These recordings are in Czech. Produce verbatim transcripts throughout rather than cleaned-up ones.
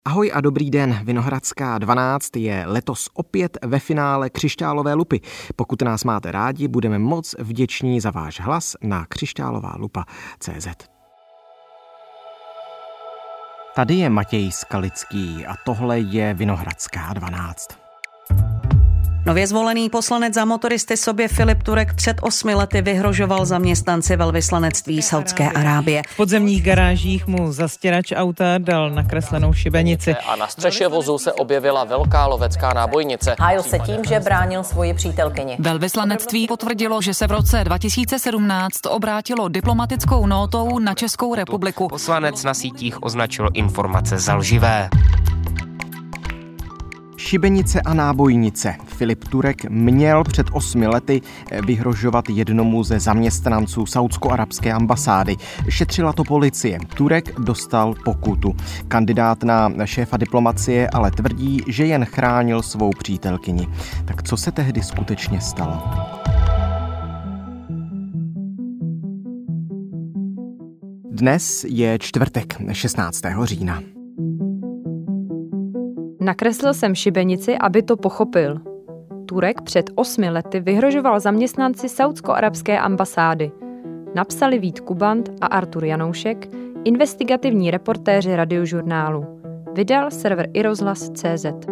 Ahoj a dobrý den, Vinohradská dvanáct je letos opět ve finále Křišťálové lupy. Pokud nás máte rádi, budeme moc vděční za váš hlas na křišťálová lupa tečka cé zet. Tady je Matěj Skalický a tohle je Vinohradská dvanáct. Nově zvolený poslanec za motoristy sobě Filip Turek před osmi lety vyhrožoval zaměstnanci velvyslanectví Saúdské Arábie. V podzemních garážích mu zastěrač auta dal nakreslenou šibenici. A na střeše vozu se objevila velká lovecká nábojnice. Hájil se tím, že bránil svoji přítelkyni. Velvyslanectví potvrdilo, že se v roce dva tisíce sedmnáct obrátilo diplomatickou nótou na Českou republiku. Poslanec na sítích označil informace za lživé. Šibenice a nábojnice. Filip Turek měl před osmi lety vyhrožovat jednomu ze zaměstnanců saúdsko-arabské ambasády. Šetřila to policie. Turek dostal pokutu. Kandidát na šéfa diplomacie ale tvrdí, že jen chránil svou přítelkyni. Tak co se tehdy skutečně stalo? Dnes je čtvrtek, šestnáctého října. Nakreslil jsem šibenici, aby to pochopil. Turek před osmi lety vyhrožoval zaměstnanci saúdsko-arabské ambasády. Napsali Vít Kubant a Artur Janoušek, investigativní reportéři Radiožurnálu. Vydal server i rozhlas tečka cé zet.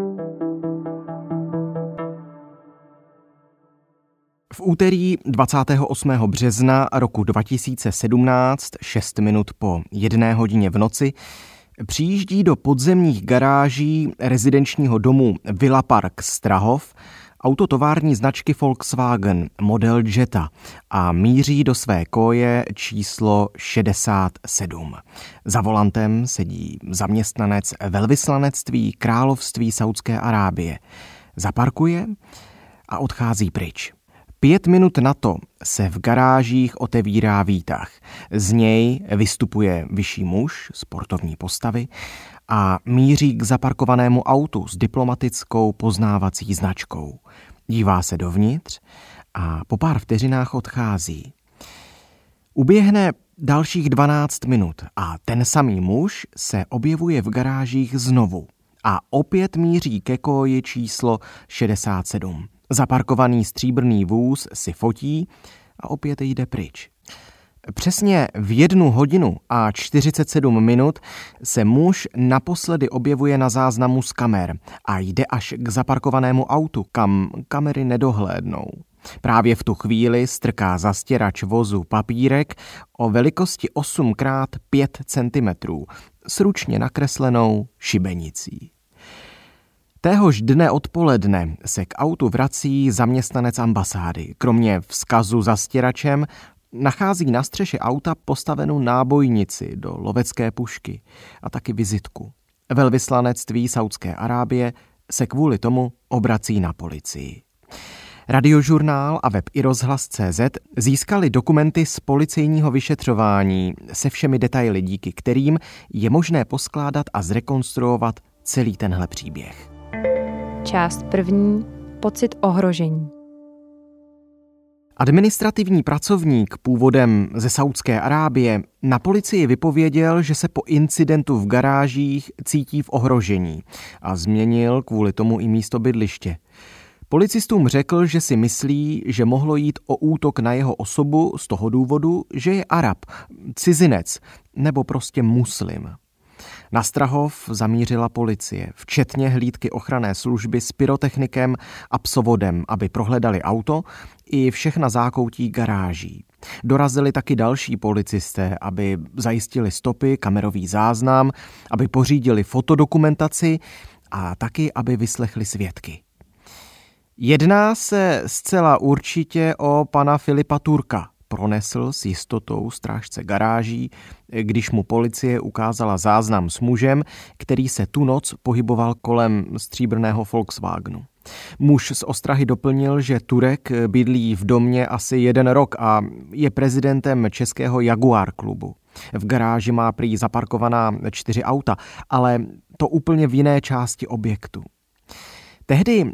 V úterý dvacátého osmého března roku dva tisíce sedmnáct, šest minut po jedné hodině v noci, přijíždí do podzemních garáží rezidenčního domu Villa Park Strahov auto tovární značky Volkswagen model Jetta a míří do své koje číslo šedesát sedm. Za volantem sedí zaměstnanec velvyslanectví Království Saúdské Arábie. Zaparkuje a odchází pryč. Pět minut na to se v garážích otevírá výtah. Z něj vystupuje vyšší muž sportovní postavy a míří k zaparkovanému autu s diplomatickou poznávací značkou. Dívá se dovnitř a po pár vteřinách odchází. Uběhne dalších dvanáct minut a ten samý muž se objevuje v garážích znovu a opět míří ke koji číslo šedesát sedm. Zaparkovaný stříbrný vůz si fotí a opět jde pryč. Přesně v jednu hodinu a čtyřicet sedm minut se muž naposledy objevuje na záznamu z kamer a jde až k zaparkovanému autu, kam kamery nedohlédnou. Právě v tu chvíli strká zastěrač vozu papírek o velikosti osm krát pět centimetrů s ručně nakreslenou šibenicí. Téhož dne odpoledne se k autu vrací zaměstnanec ambasády. Kromě vzkazu zastěračem nachází na střeše auta postavenou nábojnici do lovecké pušky a taky vizitku. Velvyslanectví Saúdské Arábie se kvůli tomu obrací na policii. Radiožurnál a web i rozhlas tečka cé zet získali dokumenty z policejního vyšetřování se všemi detaily, díky kterým je možné poskládat a zrekonstruovat celý tenhle příběh. Část první. Pocit ohrožení. Administrativní pracovník původem ze Saúdské Arábie na policii vypověděl, že se po incidentu v garážích cítí v ohrožení a změnil kvůli tomu i místo bydliště. Policistům řekl, že si myslí, že mohlo jít o útok na jeho osobu z toho důvodu, že je Arab, cizinec nebo prostě muslim. Na Strahov zamířila policie, včetně hlídky ochranné služby s pyrotechnikem a psovodem, aby prohledali auto i všechna zákoutí garáží. Dorazili taky další policisté, aby zajistili stopy, kamerový záznam, aby pořídili fotodokumentaci a taky, aby vyslechli svědky. Jedná se zcela určitě o pana Filipa Turka, pronesl s jistotou strážce garáží, když mu policie ukázala záznam s mužem, který se tu noc pohyboval kolem stříbrného Volkswagenu. Muž z ostrahy doplnil, že Turek bydlí v domě asi jeden rok a je prezidentem českého Jaguar klubu. V garáži má prý zaparkovaná čtyři auta, ale to úplně v jiné části objektu. Tehdy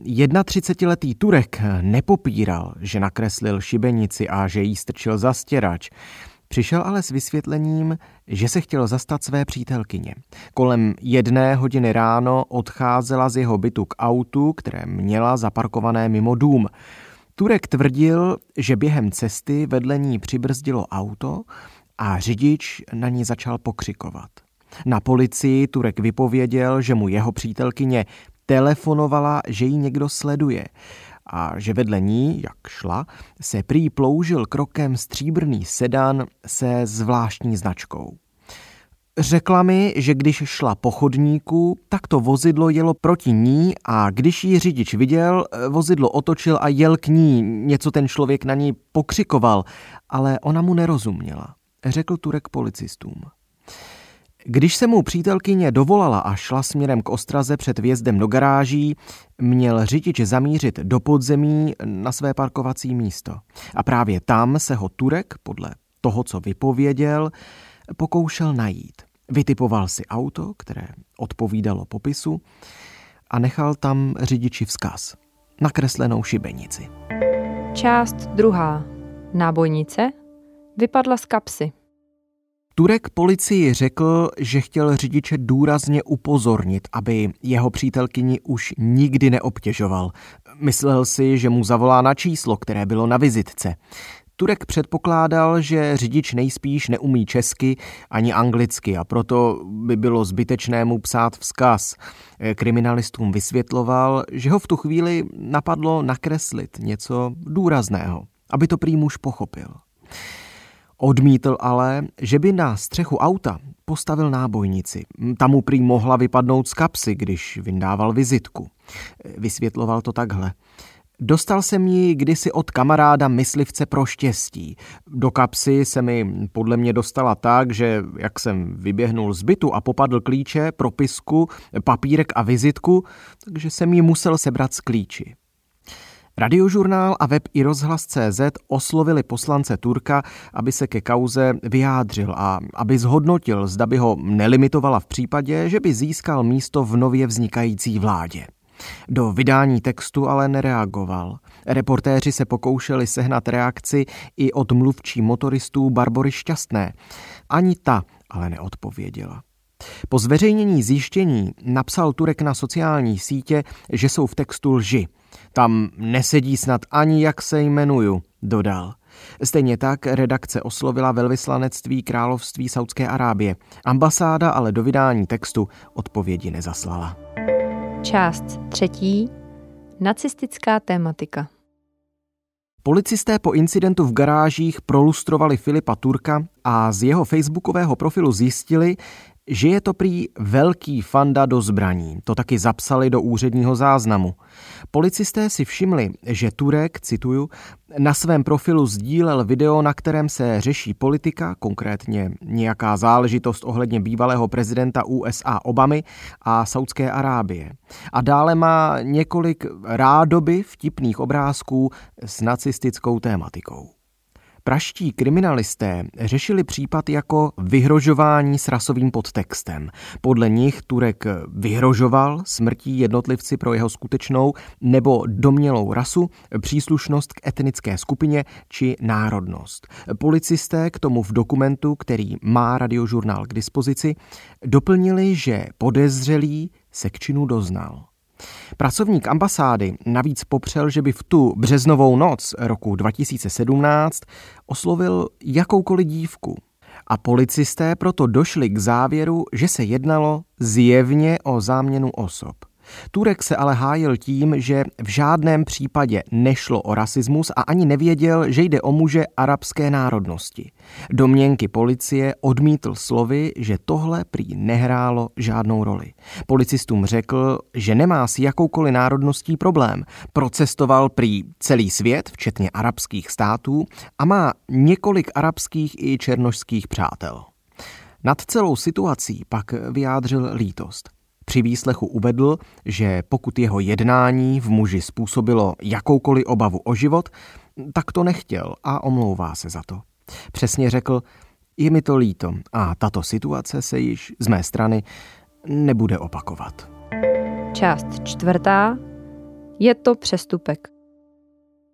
třicetiletý Turek nepopíral, že nakreslil šibenici a že jí strčil zastěrač. Přišel ale s vysvětlením, že se chtěl zastat své přítelkyně. Kolem jedné hodiny ráno odcházela z jeho bytu k autu, které měla zaparkované mimo dům. Turek tvrdil, že během cesty vedle ní přibrzdilo auto a řidič na ní začal pokřikovat. Na policii Turek vypověděl, že mu jeho přítelkyně telefonovala, že ji někdo sleduje a že vedle ní, jak šla, se prý ploužil krokem stříbrný sedan se zvláštní značkou. Řekla mi, že když šla po chodníku, tak to vozidlo jelo proti ní a když ji řidič viděl, vozidlo otočil a jel k ní. Něco ten člověk na ní pokřikoval, ale ona mu nerozuměla, řekl Turek policistům. Když se mu přítelkyně dovolala a šla směrem k ostraze před vjezdem do garáží, měl řidič zamířit do podzemí na své parkovací místo. A právě tam se ho Turek, podle toho, co vypověděl, pokoušel najít. Vytipoval si auto, které odpovídalo popisu, a nechal tam řidiči vzkaz. Nakreslenou šibenici. Část druhá. Nábojnice vypadla z kapsy. Turek policii řekl, že chtěl řidiče důrazně upozornit, aby jeho přítelkyni už nikdy neobtěžoval. Myslel si, že mu zavolá na číslo, které bylo na vizitce. Turek předpokládal, že řidič nejspíš neumí česky ani anglicky a proto by bylo zbytečné mu psát vzkaz. Kriminalistům vysvětloval, že ho v tu chvíli napadlo nakreslit něco důrazného, aby to prý muž pochopil. Odmítl ale, že by na střechu auta postavil nábojnici. Ta mu prý mohla vypadnout z kapsy, když vyndával vizitku. Vysvětloval to takhle. Dostal jsem ji kdysi od kamaráda myslivce pro štěstí. Do kapsy se mi podle mě dostala tak, že jak jsem vyběhnul z bytu a popadl klíče, propisku, papírek a vizitku, takže jsem ji musel sebrat z klíči. Radiožurnál a web i rozhlas tečka cé zet oslovili poslance Turka, aby se ke kauze vyjádřil a aby zhodnotil, zda by ho nelimitovala v případě, že by získal místo v nově vznikající vládě. Do vydání textu ale nereagoval. Reportéři se pokoušeli sehnat reakci i od mluvčí motoristů Barbory Šťastné. Ani ta ale neodpověděla. Po zveřejnění zjištění napsal Turek na sociální sítě, že jsou v textu lži. Tam nesedí snad ani jak se jmenuju, dodal. Stejně tak redakce oslovila velvyslanectví Království Saúdské Arábie. Ambasáda ale do vydání textu odpovědi nezaslala. Část třetí. Nacistická tématika. Policisté po incidentu v garážích prolustrovali Filipa Turka a z jeho facebookového profilu zjistili, že je to prý velký fanda do zbraní. To taky zapsali do úředního záznamu. Policisté si všimli, že Turek, cituju, na svém profilu sdílel video, na kterém se řeší politika, konkrétně nějaká záležitost ohledně bývalého prezidenta U S A Obamy a Saúdské Arábie. A dále má několik rádoby vtipných obrázků s nacistickou tématikou. Pražští kriminalisté řešili případ jako vyhrožování s rasovým podtextem. Podle nich Turek vyhrožoval smrtí jednotlivci pro jeho skutečnou nebo domnělou rasu, příslušnost k etnické skupině či národnost. Policisté k tomu v dokumentu, který má Radiožurnál k dispozici, doplnili, že podezřelý se k činu doznal. Pracovník ambasády navíc popřel, že by v tu březnovou noc roku dva tisíce sedmnáct oslovil jakoukoliv dívku. A policisté proto došli k závěru, že se jednalo zjevně o záměnu osob. Turek se ale hájil tím, že v žádném případě nešlo o rasismus a ani nevěděl, že jde o muže arabské národnosti. Domněnky policie odmítl slovy, že tohle prý nehrálo žádnou roli. Policistům řekl, že nemá s jakoukoliv národností problém. Procestoval prý celý svět, včetně arabských států, a má několik arabských i černošských přátel. Nad celou situací pak vyjádřil lítost. Při výslechu uvedl, že pokud jeho jednání v muži způsobilo jakoukoliv obavu o život, tak to nechtěl a omlouvá se za to. Přesně řekl, je mi to líto a tato situace se již z mé strany nebude opakovat. Část čtvrtá. Je to přestupek.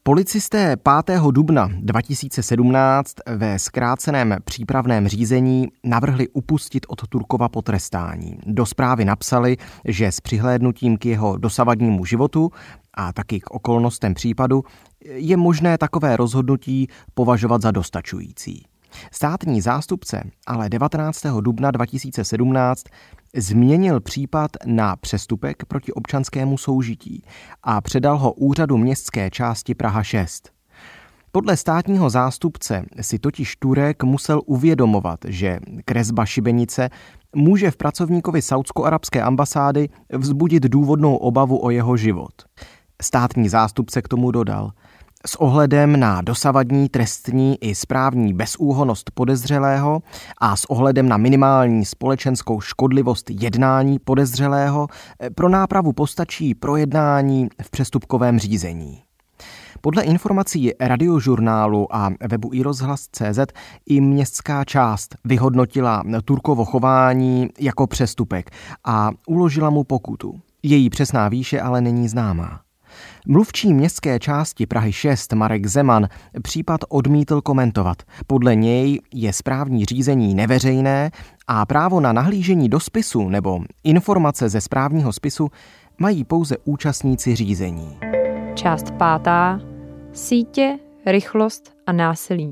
Policisté pátého dubna dva tisíce sedmnáct ve zkráceném přípravném řízení navrhli upustit od Turkova potrestání. Do zprávy napsali, že s přihlédnutím k jeho dosavadnímu životu a taky k okolnostem případu je možné takové rozhodnutí považovat za dostačující. Státní zástupce ale devatenáctého dubna dva tisíce sedmnáct změnil případ na přestupek proti občanskému soužití a předal ho úřadu městské části Praha šest. Podle státního zástupce si totiž Turek musel uvědomovat, že kresba šibenice může v pracovníkovi saúdsko-arabské ambasády vzbudit důvodnou obavu o jeho život. Státní zástupce k tomu dodal: s ohledem na dosavadní trestní i správní bezúhonnost podezřelého a s ohledem na minimální společenskou škodlivost jednání podezřelého pro nápravu postačí projednání v přestupkovém řízení. Podle informací Radiožurnálu a webu iRozhlas tečka cé zet i městská část vyhodnotila Turkovo chování jako přestupek a uložila mu pokutu. Její přesná výše ale není známá. Mluvčí městské části Prahy šest Marek Zeman případ odmítl komentovat. Podle něj je správní řízení neveřejné a právo na nahlížení do spisu nebo informace ze správního spisu mají pouze účastníci řízení. Část pátá. Sítě, rychlost a násilí.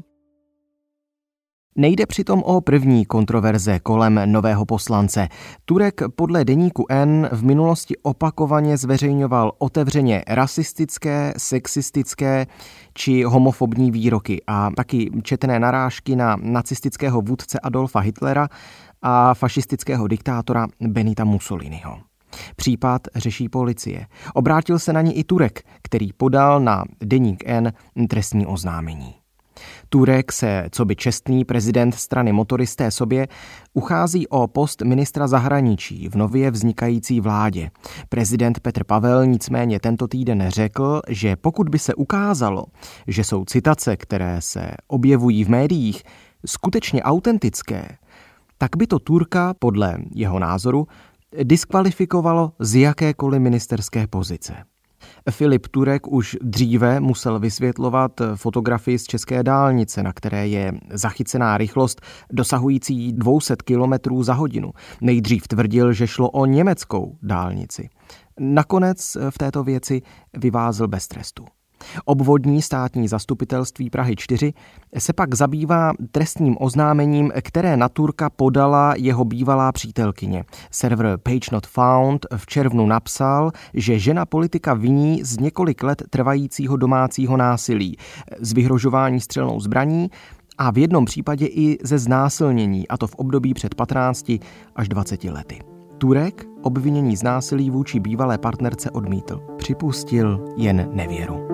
Nejde přitom o první kontroverze kolem nového poslance. Turek podle deníku N v minulosti opakovaně zveřejňoval otevřeně rasistické, sexistické či homofobní výroky a taky četné narážky na nacistického vůdce Adolfa Hitlera a fašistického diktátora Benita Mussoliniho. Případ řeší policie. Obrátil se na ní i Turek, který podal na deník N trestní oznámení. Turek se, coby čestný prezident strany Motoristé sobě, uchází o post ministra zahraničí v nově vznikající vládě. Prezident Petr Pavel nicméně tento týden řekl, že pokud by se ukázalo, že jsou citace, které se objevují v médiích, skutečně autentické, tak by to Turka, podle jeho názoru, diskvalifikovalo z jakékoliv ministerské pozice. Filip Turek už dříve musel vysvětlovat fotografii z české dálnice, na které je zachycená rychlost dosahující dvě stě kilometrů za hodinu. Nejdřív tvrdil, že šlo o německou dálnici. Nakonec v této věci vyvázl bez trestu. Obvodní státní zastupitelství Prahy čtyři se pak zabývá trestním oznámením, které na Turka podala jeho bývalá přítelkyně. Server Page Not Found v červnu napsal, že žena politika viní z několik let trvajícího domácího násilí, z vyhrožování střelnou zbraní a v jednom případě i ze znásilnění, a to v období před patnácti až dvaceti lety. Turek obvinění z násilí vůči bývalé partnerce odmítl. Připustil jen nevěru.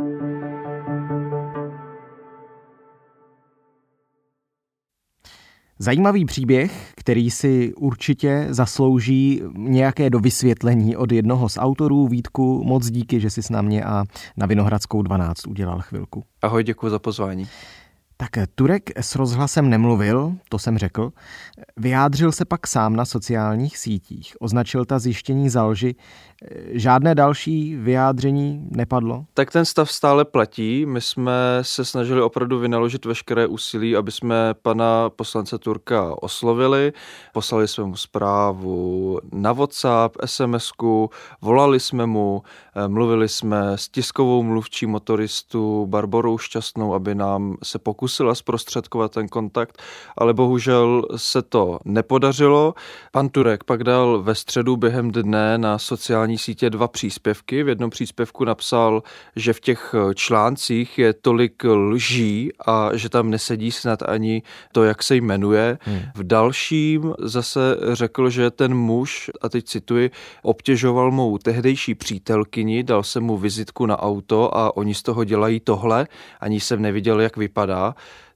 Zajímavý příběh, který si určitě zaslouží nějaké dovysvětlení od jednoho z autorů. Vítku, moc díky, že jsi na mě a na Vinohradskou dvanáct udělal chvilku. Ahoj, děkuji za pozvání. Tak Turek s rozhlasem nemluvil, to jsem řekl. Vyjádřil se pak sám na sociálních sítích. Označil ta zjištění za lži. Žádné další vyjádření nepadlo? Tak ten stav stále platí. My jsme se snažili opravdu vynaložit veškeré úsilí, aby jsme pana poslance Turka oslovili. Poslali jsme mu zprávu na WhatsApp, SMSku, volali jsme mu, mluvili jsme s tiskovou mluvčí motoristů Barborou Šťastnou, aby nám se pokusila zprostředkovat ten kontakt, ale bohužel se to nepodařilo. Pan Turek pak dal ve středu během dne na sociální sítě dva příspěvky. V jednom příspěvku napsal, že v těch článcích je tolik lží a že tam nesedí snad ani to, jak se jmenuje. Hmm. V dalším zase řekl, že ten muž, a teď cituji, obtěžoval mou tehdejší přítelkyni, dal jsem mu vizitku na auto a oni z toho dělají tohle, ani jsem neviděl, jak vypadá.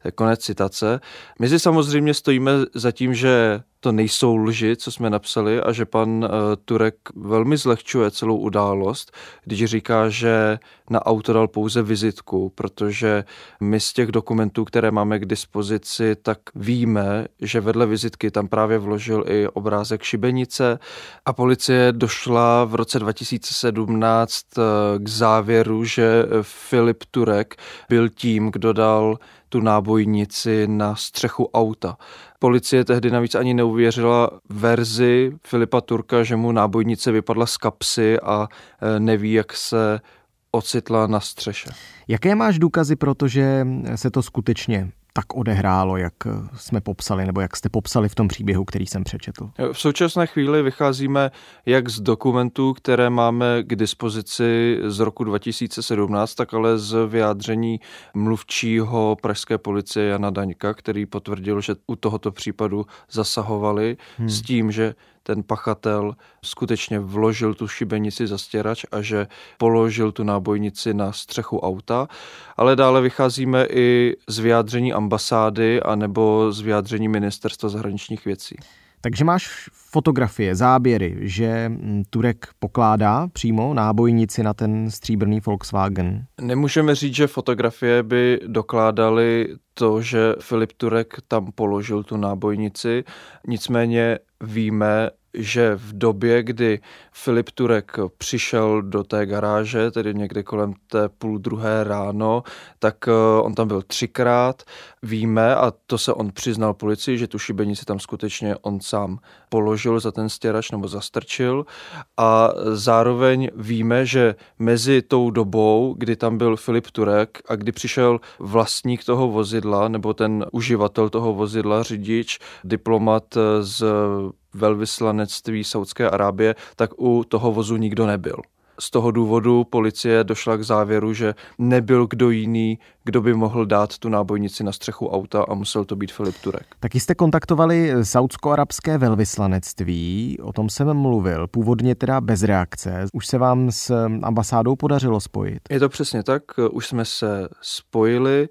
Konec citace. My si samozřejmě stojíme za tím, že to nejsou lži, co jsme napsali, a že pan Turek velmi zlehčuje celou událost, když říká, že na auto dal pouze vizitku, protože my z těch dokumentů, které máme k dispozici, tak víme, že vedle vizitky tam právě vložil i obrázek šibenice a policie došla v roce dva tisíce sedmnáct k závěru, že Filip Turek byl tím, kdo dal tu nábojnici na střechu auta. Policie tehdy navíc ani neuvěřila verzi Filipa Turka, že mu nábojnice vypadla z kapsy a neví, jak se ocitla na střeše. Jaké máš důkazy, protože se to skutečně tak odehrálo, jak jsme popsali, nebo jak jste popsali v tom příběhu, který jsem přečetl? V současné chvíli vycházíme jak z dokumentů, které máme k dispozici z roku dva tisíce sedmnáct, tak ale z vyjádření mluvčího pražské policie Jana Daňka, který potvrdil, že u tohoto případu zasahovali hmm. s tím, že ten pachatel skutečně vložil tu šibenici za stěrač a že položil tu nábojnici na střechu auta, ale dále vycházíme i z vyjádření ambasády anebo z vyjádření ministerstva zahraničních věcí. Takže máš fotografie, záběry, že Turek pokládá přímo nábojnici na ten stříbrný Volkswagen? Nemůžeme říct, že fotografie by dokládaly to, že Filip Turek tam položil tu nábojnici, nicméně víme, že v době, kdy Filip Turek přišel do té garáže, tedy někde kolem té půl druhé ráno, tak on tam byl třikrát. Víme, a to se on přiznal policii, že tu šibenici tam skutečně on sám položil za ten stěrač nebo zastrčil. A zároveň víme, že mezi tou dobou, kdy tam byl Filip Turek a kdy přišel vlastník toho vozidla nebo ten uživatel toho vozidla, řidič, diplomat z velvyslanectví Saúdské Arábie, tak u toho vozu nikdo nebyl. Z toho důvodu policie došla k závěru, že nebyl kdo jiný, kdo by mohl dát tu nábojnici na střechu auta a musel to být Filip Turek. Taky jste kontaktovali saúdsko-arabské velvyslanectví, o tom jsem mluvil, původně teda bez reakce. Už se vám s ambasádou podařilo spojit? Je to přesně tak, už jsme se spojili.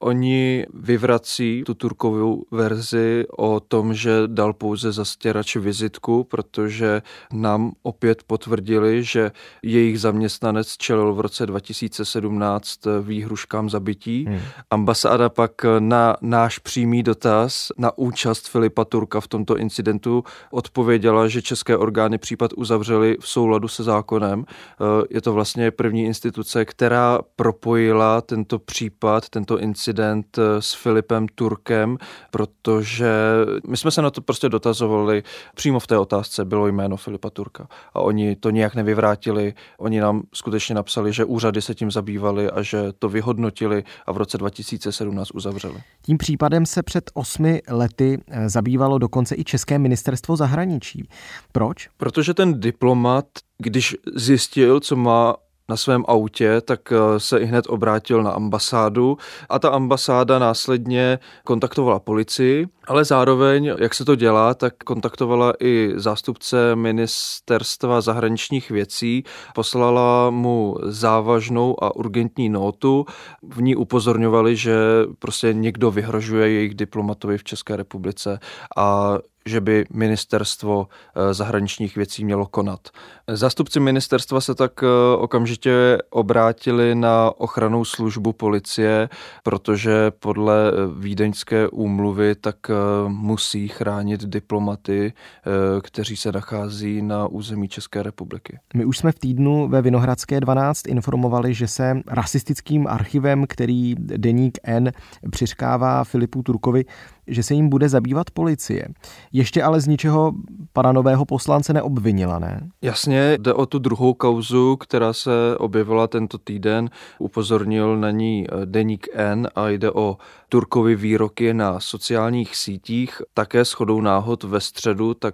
Oni vyvrací tu Turkovou verzi o tom, že dal pouze za stěrač vizitku, protože nám opět potvrdili, že jejich zaměstnanec čelil v roce dva tisíce sedmnáct výhruškám zabití. Hmm. Ambasáda pak na náš přímý dotaz na účast Filipa Turka v tomto incidentu odpověděla, že české orgány případ uzavřely v souladu se zákonem. Je to vlastně první instituce, která propojila tento případ, tento incident s Filipem Turkem, protože my jsme se na to prostě dotazovali. Přímo v té otázce bylo jméno Filipa Turka a oni to nijak nevyvrátili. Oni nám skutečně napsali, že úřady se tím zabývaly a že to vyhodnotili a v roce dva tisíce sedmnáct uzavřeli. Tím případem se před osmi lety zabývalo dokonce i České ministerstvo zahraničí. Proč? Protože ten diplomat, když zjistil, co má na svém autě, tak se i hned obrátil na ambasádu a ta ambasáda následně kontaktovala policii, ale zároveň, jak se to dělá, tak kontaktovala i zástupce ministerstva zahraničních věcí, poslala mu závažnou a urgentní nótu, v ní upozorňovali, že prostě někdo vyhrožuje jejich diplomatovi v České republice a že by ministerstvo zahraničních věcí mělo konat. Zástupci ministerstva se tak okamžitě obrátili na ochrannou službu policie, protože podle Vídeňské úmluvy tak musí chránit diplomaty, kteří se nachází na území České republiky. My už jsme v týdnu ve Vinohradské dvanáct informovali, že se rasistickým archivem, který deník N přiřkává Filipu Turkovi, že se jim bude zabývat policie. Ještě ale z ničeho pana nového poslance neobvinila, ne? Jasně, jde o tu druhou kauzu, která se objevila tento týden. Upozornil na ní deník N a jde o Turkovy výroky na sociálních sítích. Také shodou náhod ve středu, tak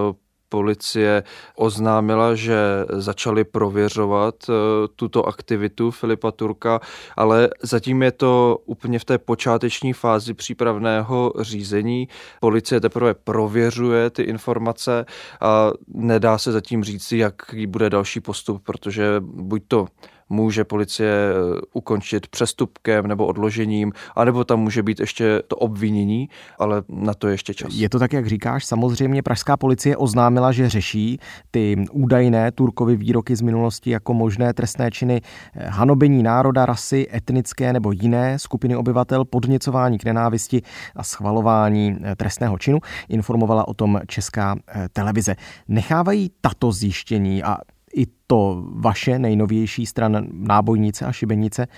policie oznámila, že začali prověřovat tuto aktivitu Filipa Turka, ale zatím je to úplně v té počáteční fázi přípravného řízení. Policie teprve prověřuje ty informace a nedá se zatím říct, jaký bude další postup, protože buď to může policie ukončit přestupkem nebo odložením, anebo tam může být ještě to obvinění, ale na to je ještě čas. Je to tak, jak říkáš, samozřejmě pražská policie oznámila, že řeší ty údajné Turkovy výroky z minulosti jako možné trestné činy hanobení národa, rasy, etnické nebo jiné skupiny obyvatel, podněcování k nenávisti a schvalování trestného činu, informovala o tom Česká televize. Nechávají tato zjištění a i to vaše nejnovější stran Nábojnice a Šibenice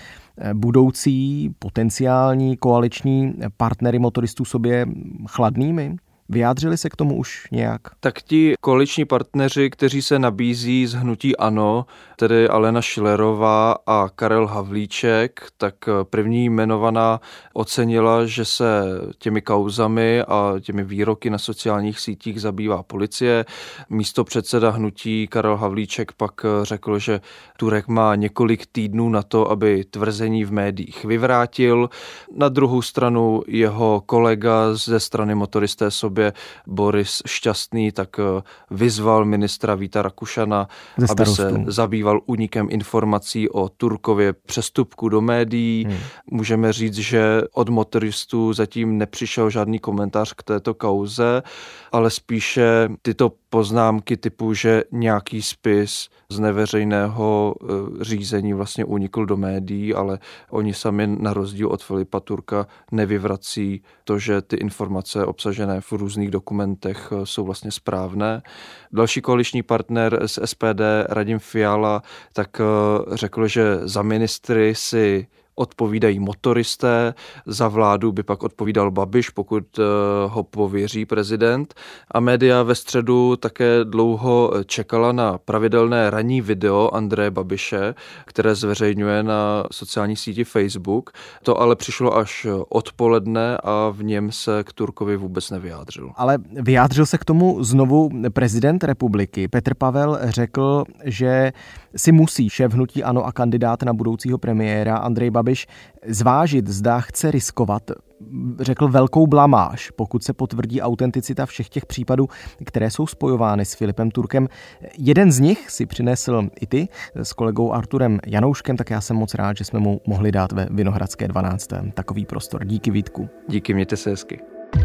budoucí potenciální koaliční partnery motoristů sobě chladnými? Vyjádřili se k tomu už nějak? Tak ti koaliční partneři, kteří se nabízí z hnutí ANO, tedy Alena Schillerová a Karel Havlíček, tak první jmenovaná ocenila, že se těmi kauzami a těmi výroky na sociálních sítích zabývá policie. Místopředseda hnutí Karel Havlíček pak řekl, že Turek má několik týdnů na to, aby tvrzení v médiích vyvrátil. Na druhou stranu jeho kolega ze strany Motoristé sobě Boris Šťastný tak vyzval ministra Víta Rakušana, aby se zabýval únikem informací o Turkově přestupku do médií. Hmm. Můžeme říct, že od motoristů zatím nepřišel žádný komentář k této kauze, ale spíše tyto poznámky typu, že nějaký spis z neveřejného řízení vlastně unikl do médií, ale oni sami na rozdíl od Filipa Turka nevyvrací to, že ty informace obsažené v různých dokumentech jsou vlastně správné. Další koaliční partner z S P D Radim Fiala tak řekl, že za ministry si odpovídají motoristé, za vládu by pak odpovídal Babiš, pokud ho pověří prezident. A média ve středu také dlouho čekala na pravidelné ranní video Andreje Babiše, které zveřejňuje na sociální síti Facebook. To ale přišlo až odpoledne a v něm se k Turkovi vůbec nevyjádřil. Ale vyjádřil se k tomu znovu prezident republiky. Petr Pavel řekl, že si musí šéf hnutí ANO a kandidát na budoucího premiéra Andrej Babiš zvážit, zda chce riskovat, řekl, velkou blamáž, pokud se potvrdí autenticita všech těch případů, které jsou spojovány s Filipem Turkem. Jeden z nich si přinesl i ty s kolegou Arturem Janouškem, tak já jsem moc rád, že jsme mu mohli dát ve Vinohradské dvanácté takový prostor. Díky, Vítku. Díky, mějte se hezky.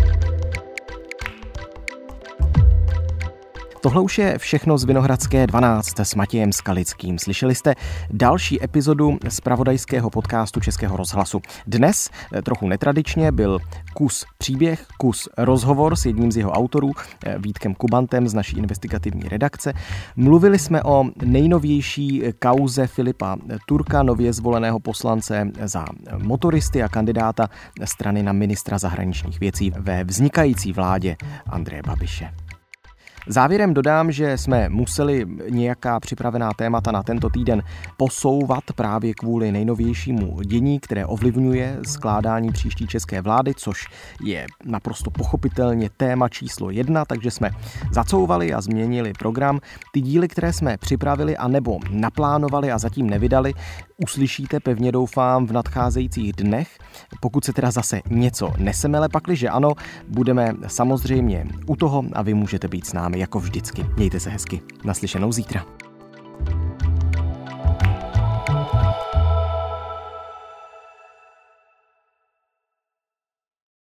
Tohle už je všechno z Vinohradské dvanáct s Matějem Skalickým. Slyšeli jste další epizodu zpravodajského podcastu Českého rozhlasu. Dnes, trochu netradičně, byl kus příběh, kus rozhovor s jedním z jeho autorů, Vítkem Kubantem z naší investigativní redakce. Mluvili jsme o nejnovější kauze Filipa Turka, nově zvoleného poslance za motoristy a kandidáta strany na ministra zahraničních věcí ve vznikající vládě Andreje Babiše. Závěrem dodám, že jsme museli nějaká připravená témata na tento týden posouvat právě kvůli nejnovějšímu dění, které ovlivňuje skládání příští české vlády, což je naprosto pochopitelně téma číslo jedna, takže jsme zacouvali a změnili program. Ty díly, které jsme připravili anebo naplánovali a zatím nevydali, uslyšíte, pevně doufám, v nadcházejících dnech. Pokud se teda zase něco nesemele, pakliže ano, budeme samozřejmě u toho a vy můžete být s námi jako vždycky. Mějte se hezky. Naslyšenou zítra.